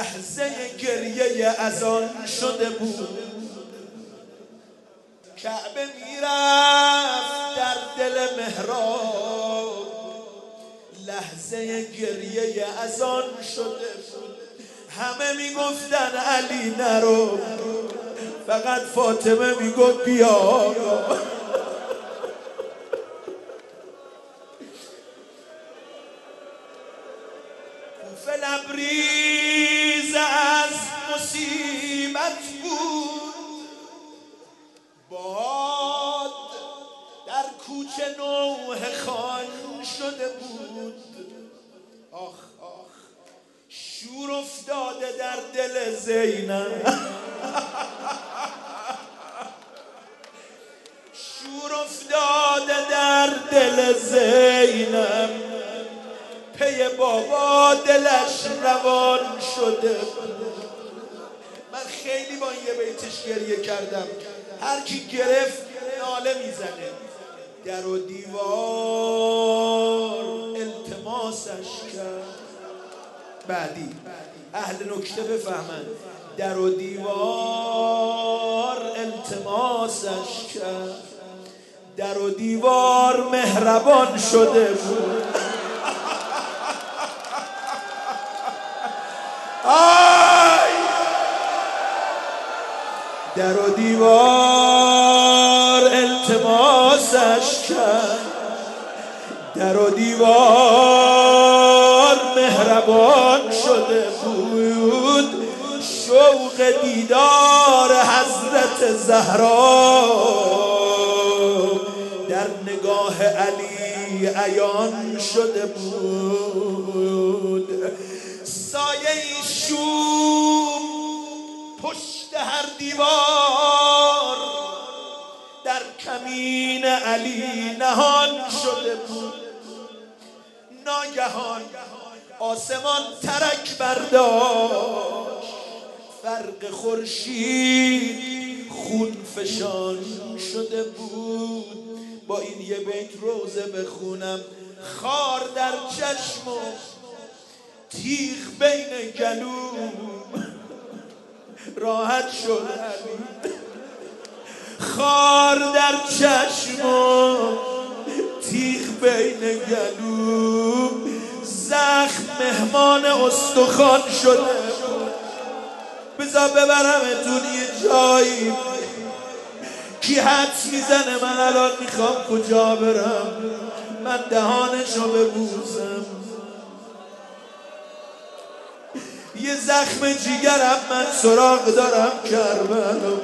لحظه گریه اذان شده بود، کعبه میرفت در دل محراب. لحظه گریه اذان شده بود، همه میگفتن علی نرو، فقط فاطمه میگفت بیا. کوفه لبریز از مصیبت بود، باد در کوچه نوح خان شده بود. آخ آخ شور افتاده در دل زینب، شور افتاده در دل زینب، پی بابا دلش روان شده. من خیلی با این یه بیتش گریه کردم. هر کی گرفت ناله میزنه. در و دیوار التماسش کرد. بعدی اهل نکته بفهمن. در و دیوار التماسش کرد، در و دیوار مهربان شده بود. آی در و دیوار التماسش کرد، در و دیوار مهربان شده بود. شوق دیدار حضرت زهرا در نگاه علی عیان شده بود. سایه شوم پشت هر دیوار در کمین علی نهان شده بود. ناگهان آسمان ترک برداشت، فرق خورشید خون فشان شده بود. با این یه بیت روزه بخونم. خار در چشم و تیغ بین گلو راحت شد علی. خار در چشم و تیغ بین گلو، زخم مهمان استخوان شده. بذار ببرمتون یه جایی. کی حدس میزنه من الان میخوام کجا برم؟ من دهانشو ببوسم. یه زخم جیگرم من سراغ دارم کربلا.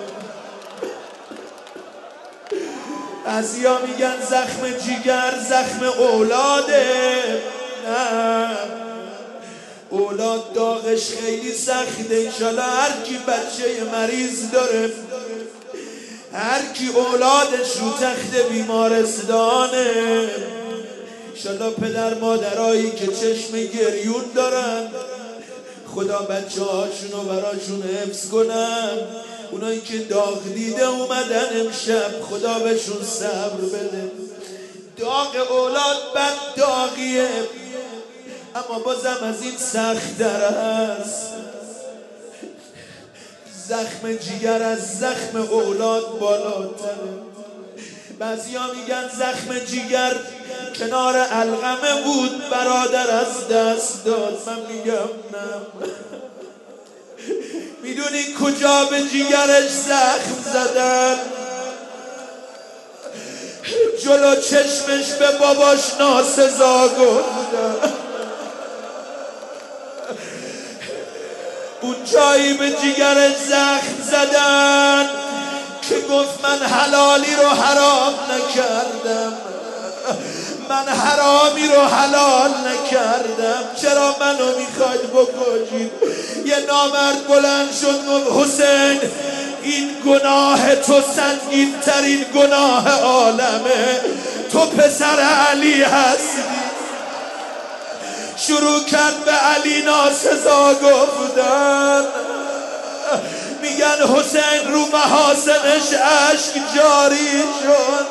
بعضیا میگن زخم جیگر زخم اولاده. نه، اولاد داغش خیلی سخته. انشالله هر کی بچه مریض داره، هر کی اولادش رو تخت بیمارستانه، انشالله پدر مادرایی که چشم گریون دارن خدا بچه هاشونو براشون حفظ کنن. اونایی که داغ دیده اومدن امشب خدا بهشون صبر بده. داغ اولاد بد داغیه، اما بازم از این سخت‌تر است. زخم جیگر از زخم اولاد بالاتره. بعضیا میگن زخم جیگر کنار علقمه بود، برادر از دست داد. من میگم نه. میدونی کجا به جیگرش زخم زدن؟ جلو چشمش به باباش ناسزا گفتن. اون جایی به جیگرش زخم زدن که گفت من حلالی رو حرام نکردم، من حرامی رو حلال نکردم، چرا منو میخواید بکشید؟ یه نامرد بلند شد گفت حسین این گناه تو سنگین ترین گناه عالمه، تو پسر علی هستی. شروع کرد به علی ناسزا گفتن. میگن حسین رو محاسنش اشک جاری شد.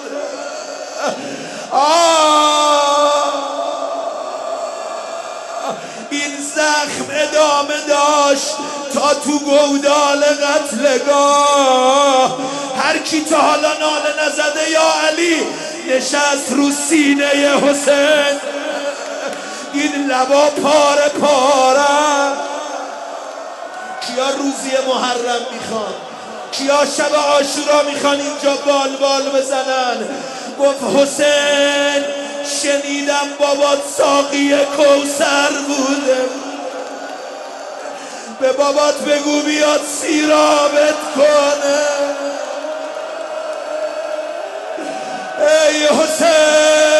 این زخم ادامه دار. باش تا تو گودال قتلگاه. هر کی تا حالا ناله نزده یا علی نشست رو سینه حسین، این لبا پاره پاره. کیا روزی محرم میخوان؟ کیا شب عاشورا میخوان اینجا بال بال بزنن؟ گفت حسین شنیدم بابات ساقی کوثر بوده، به بابات بگو بیاد سیرابت کنه. ای حسین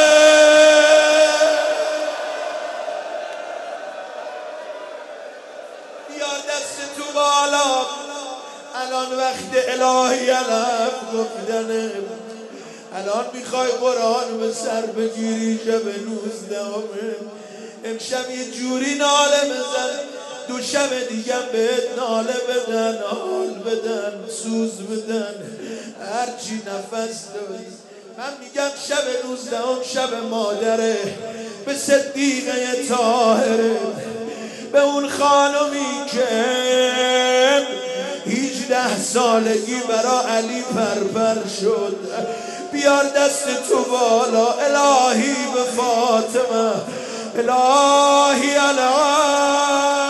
بیار دست تو بالا، الان وقت الهی علف گفتنه. الان میخوای قرآن به سر بگیری شب 19 امشب یه جوری ناله بزن، دو شب دیگه بهت ناله بدن، حال بدن، سوز بدن، هرچی نفس داری. من میگم شب 19 شب مادره، به صدیقه طاهره، به اون خانمی که 18 سالگی برا علی پرپر شد. بیار دست تو بالا الهی به فاطمه، الهی الهی